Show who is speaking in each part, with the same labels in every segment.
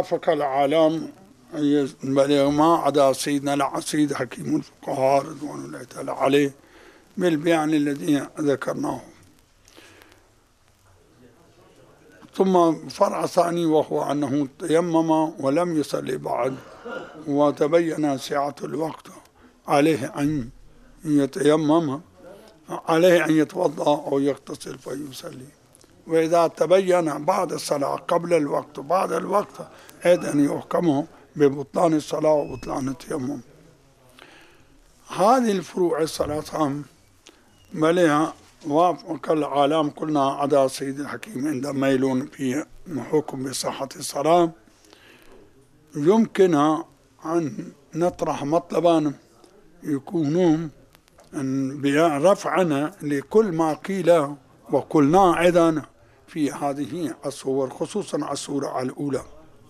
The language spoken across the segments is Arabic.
Speaker 1: وافق العالم ما عدا سيدنا العسيد حكيم الفقهاء رضوان الله تعالى عليه بالبيان الذي ذكرناه. ثم فرع ثاني وهو أنه تيمم ولم يصلي بعد وتبين سعة الوقت، عليه أن يتيمم، عليه أن يتوضأ أو يغتسل فيصلي. وإذا تبين بعد الصلاة قبل الوقت بعد الوقت أيضا يحكمه ببطلان الصلاة وبطلان التيمم. هذه الفروع الثلاثة بلها وافق العالم قلنا عدا سيد الحكيم عند ميلون في حكم بصحة الصلاة. يمكن أن نطرح مطلبا يكونون برفعنا لكل ما قيل وقلنا أيضا في هذه الصور، خصوصا الصورة الأولى.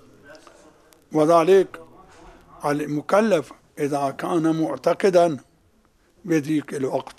Speaker 1: وذلك المكلف إذا كان معتقدا بذيك الوقت،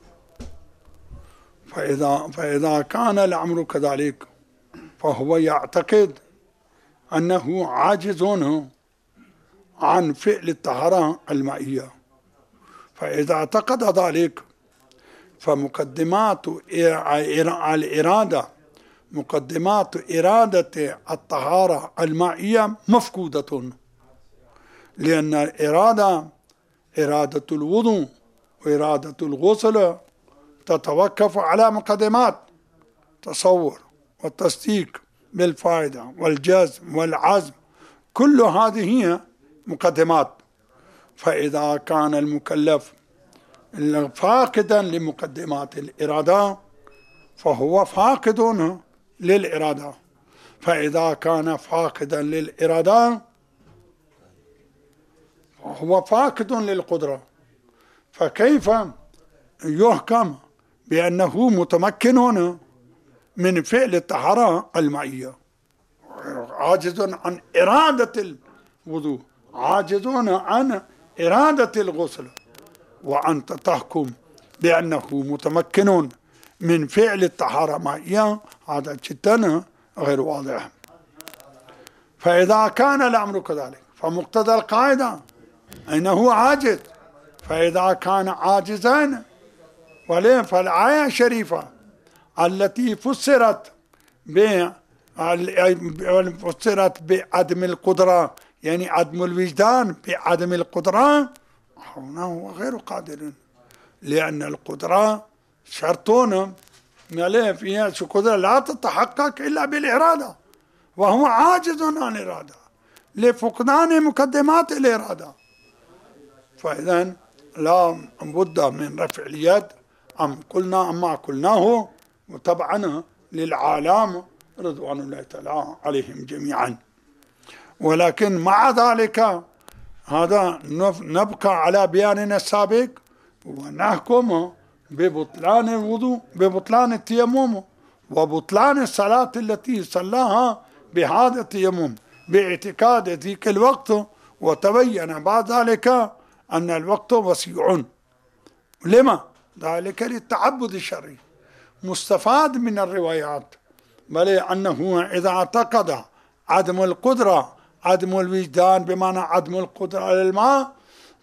Speaker 1: فإذا كان الأمر كذلك فهو يعتقد أنه عاجز عن فعل الطهارة المائية. فإذا اعتقد ذلك فمقدمات الإرادة، مقدمات إرادة الطهارة المائية مفقودة، لأن الإرادة إرادة الوضوء وإرادة الغسل تتوقف على مقدمات تصور والتصديق بالفائدة والجزم والعزم، كل هذه هي مقدمات. فإذا كان المكلف فاقدا لمقدمات الإرادة فهو فاقد للإرادة، فإذا كان فاقدا للإرادة فهو فاقد للقدرة، فكيف يحكم بأنه متمكن من فعل الطهارة المائية؟ عاجز عن إرادة الوضوء، عاجز عن إرادة الغسل، وأنت تحكم بأنه متمكن من فعل الطهارة المائية، هذا جدا غير واضح. فإذا كان الأمر كذلك فمقتضى القاعدة أنه عاجز، فإذا كان عاجزا فالآية الشريفة التي فسرت بعدم القدرة، يعني عدم الوجدان بعدم القدرة، هنا هو غير قادر، لأن القدرة شرطون ما فيها قدرة لا تتحقق إلا بالإرادة، وهو عاجز عن الإرادة لفقدان مقدمات الإرادة. فإذا لا بد من رفع اليد أما قلناه وطبعا للعالم رضوان الله تعالى عليهم جميعا. ولكن مع ذلك هذا نبقى على بياننا السابق ونحكم ببطلان الوضوء، ببطلان التيمم، وبطلان الصلاة التي صلاها بهذا التيمم باعتقاد ذيك الوقت. وتبين بعد ذلك أن الوقت وسيع. لما؟ ذلك للتعبد الشرعي مستفاد من الروايات، بل أنه إذا اعتقد عدم القدرة، عدم الوجدان بمعنى عدم القدرة على الماء،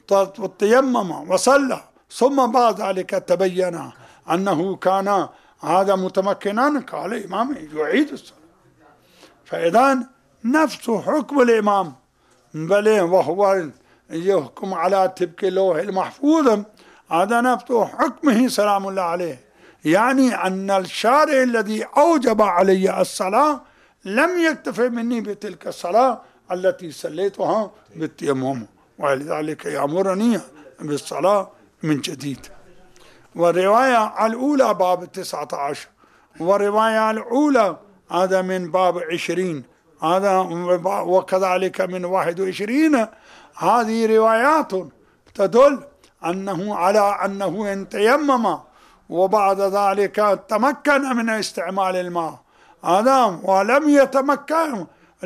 Speaker 1: تيمم وصلى، ثم بعد ذلك تبين أنه كان هذا متمكنا، قال الإمام يعيد الصلاة. فإذا نفس حكم الإمام، بل وهو يحكم على تبك اللوح المحفوظ، هذا نفس حكمه سلام الله عليه، يعني أن الشارع الذي أوجب علي الصلاة لم يكتفي مني بتلك الصلاة التي صليتها بالتيمم، ولذلك يأمرني بالصلاة من جديد. والرواية الأولى باب 19، والرواية الأولى هذا من باب 20، هذا وكذلك من 21. هذه روايات تدل أنه على أنه إن تيمم وبعد ذلك تمكن من استعمال الماء هذا ولم يتمكن،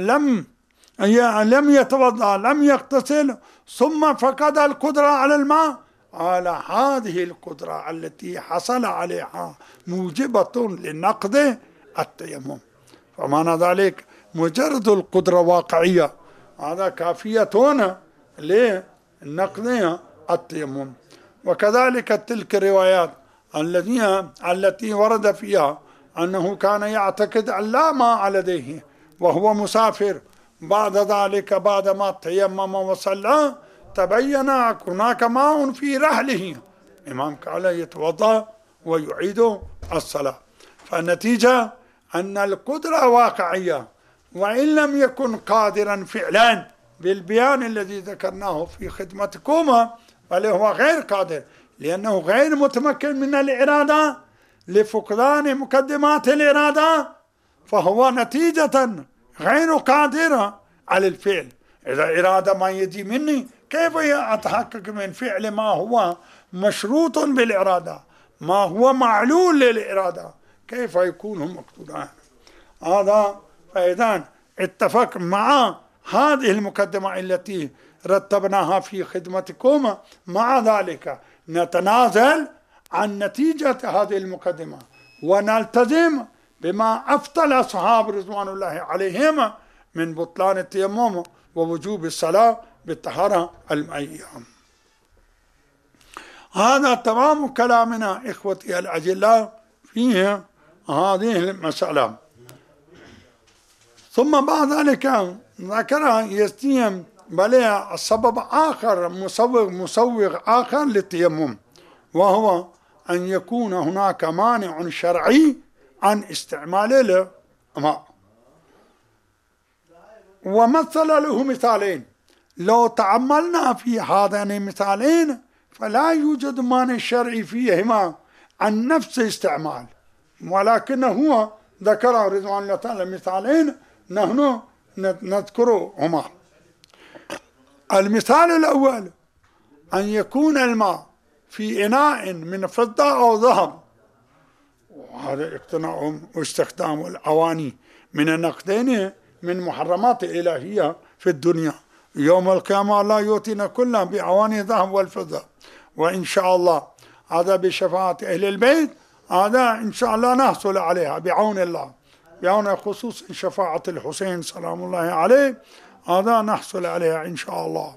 Speaker 1: لم يتوضأ، لم يغتسل، ثم فقد القدرة على الماء، على هذه القدرة التي حصل عليها موجبة لنقض التيمم. فمعنى ذلك مجرد القدرة واقعية هذا كافية لنقض التيمم. وكذلك تلك الروايات التي ورد فيها أنه كان يعتقد أن لا ماء لديه وهو مسافر، بعد ذلك بعدما تيمم وصلى تبين هناك ماء في رحله، الإمام قال يتوضأ ويعيد الصلاة. فالنتيجة أن القدرة واقعية، وإن لم يكن قادرا فعلا بالبيان الذي ذكرناه في خدمتكم، بل هو غير قادر لأنه غير متمكن من الإرادة لفقدان مقدمات الإرادة، فهو نتيجة غير قادر على الفعل. إذا إرادة ما يجي مني كيف أتحقق من فعل ما هو مشروط بالإرادة، ما هو معلول للإرادة، كيف يكون مقصودا؟ هذا فإذا اتفق مع هذه المقدمة التي رتبناها في خدمتكم، مع ذلك نتنازل عن نتيجة هذه المقدمة ونلتزم بما أفتى الأصحاب رضوان الله عليهم من بطلان التيمم ووجوب الصلاة بالطهارة المائية. هذا تمام كلامنا إخوتي الأجلاء في هذه المسألة. ثم بعد ذلك ذكر يستيم بل سبب آخر مسوغ آخر للتيمم، وهو أن يكون هناك مانع شرعي عن استعمال الماء. ومثل له مثالين، لو تأملنا في هذين المثالين فلا يوجد مانع شرعي فيهما عن نفس الاستعمال، ولكن هو ذكر رضوان الله تعالى مثالين نحن نذكرهما. المثال الأول أن يكون الماء في إناء من فضة أو ذهب، وهذا اقتناء واستخدام الأواني من النقدين من محرمات الإلهية في الدنيا. يوم القيامة الله يؤتينا كلنا بأواني الذهب والفضة، وإن شاء الله هذا بشفاعة أهل البيت، هذا إن شاء الله نحصل عليها بعون الله، بعون خصوص شفاعة الحسين سلام الله عليه، هذا نحصل عليها إن شاء الله.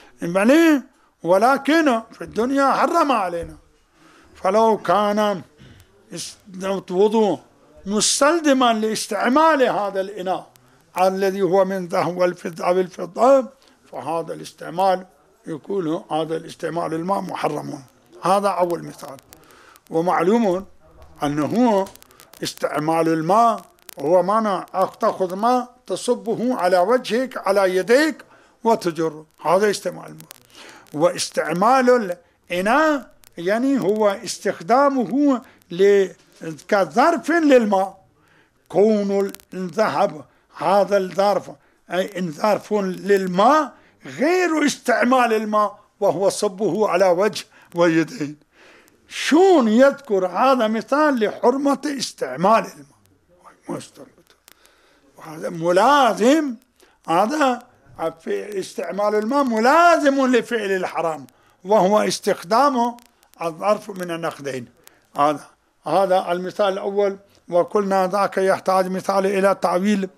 Speaker 1: ولكن في الدنيا حرم علينا. فلو كان وضوء مستلزما لاستعمال هذا الإناء الذي هو من ذهب والفضة، فهذا الاستعمال يكون هذا الاستعمال الماء محرم. هذا أول مثال. ومعلوم أنه استعمال الماء هو معنى تأخذ ماء تصبه على وجهك على يديك وتجر، هذا استعمال الماء. واستعمال الإناء يعني هو استخدامه كظرف للماء. كون الذهب هذا الظرف أي ظرف للماء غير استعمال الماء وهو صبه على وجه ويدين. شون يذكر هذا مثال لحرمة استعمال الماء، وهذا ملازم، هذا في استعمال الماء ملازم لفعل الحرام وهو استخدام الظرف من النقدين. هذا المثال الأول، وقلنا ذاك يحتاج مثال إلى تعويل.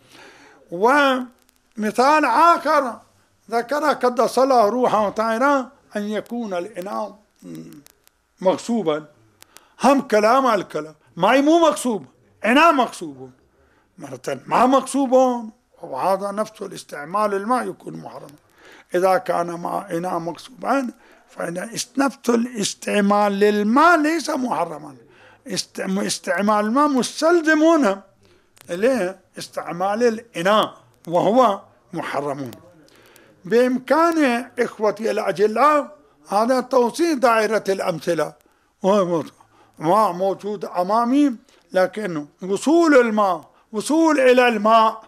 Speaker 1: ومثال آخر ذكر قدس الله روحه وطاهره أن يكون الإناء مغصوبا. هم كلام الكلام ماء مو مغصوب، إناء مغصوب مرة ما مغصوب، وهذا نفس الاستعمال الماء يكون محرما. إذا كان إناء مغصوبا فإن نفس الاستعمال للماء ليس محرما، استعمال الماء مستلزمون لاستعمال الإناء وهو محرمون. بإمكان إخوتي الأجلاء هذا توسيع دائرة الأمثلة، ما موجود أمامي، لكن وصول إلى الماء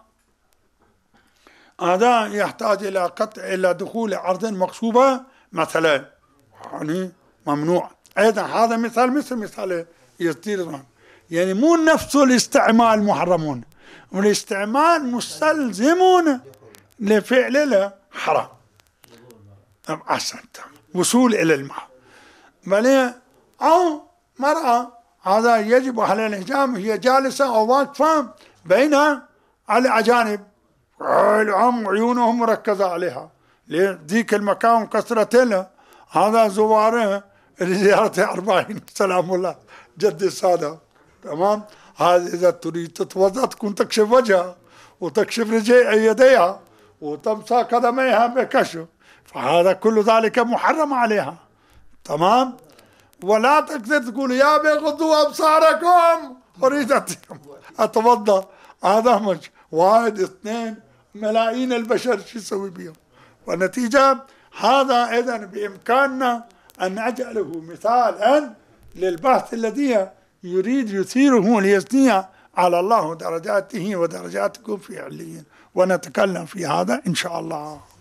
Speaker 1: هذا يحتاج إلى إلى دخول أرض مغصوبة مثلا، يعني ممنوع. أيضا هذا مثال يصير يعني مو نفس الاستعمال محرمون، والاستعمال مستلزمون لفعل الحرام. أحسنت. وصول إلى الماء بل أو مرأة هذا يجب على الحجام هي جالسة أو واقفة بين الأجانب العم عيونهم مركزة عليها، ذيك المكان كثرة له، هذا زواره لزيارة 40 سلام الله جد السادة. تمام. هذا إذا تريد تتوضأ تكون تكشف وجهها وتكشف يديها وتمسح قدميها بكشف، فهذا كل ذلك محرم عليها. تمام. ولا تقدر تقول يا بغضوا أبصاركم أريد أتوضأ، هذا مش واحد 2 ملايين البشر شو يسوي بهم؟ والنتيجة هذا إذا بإمكاننا أن نجعله مثالا للبحث الذي يريد يثيره ليثني على الله درجاته ودرجاتكم في عليين، ونتكلم في هذا إن شاء الله.